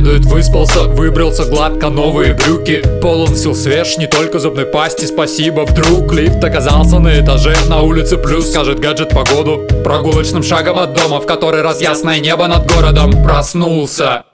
следует, выспался, выбрался гладко, новые брюки. Полон сил, свеж, не только зубной пасти, спасибо. Вдруг лифт оказался на этаже, на улице плюс, скажет гаджет погоду. Прогулочным шагом от дома, в который раз ясное небо над городом. Проснулся.